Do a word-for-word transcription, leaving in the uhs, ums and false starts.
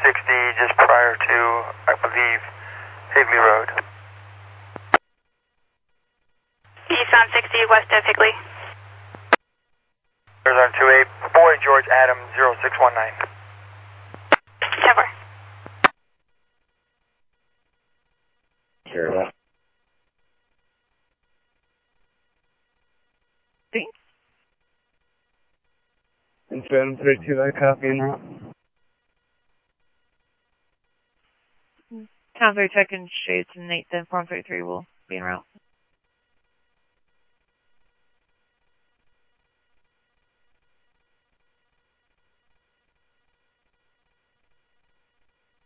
sixty, just prior to, I believe, Higley Road. Eastbound sixty, west of Higley. Arizona two eight, Boy George Adam zero six one nine. ten four. Sure. That. Thanks. And Phantom thirty-two, that copy en route. Town three Tech and Shades and Nate, then Form thirty-three will be en route.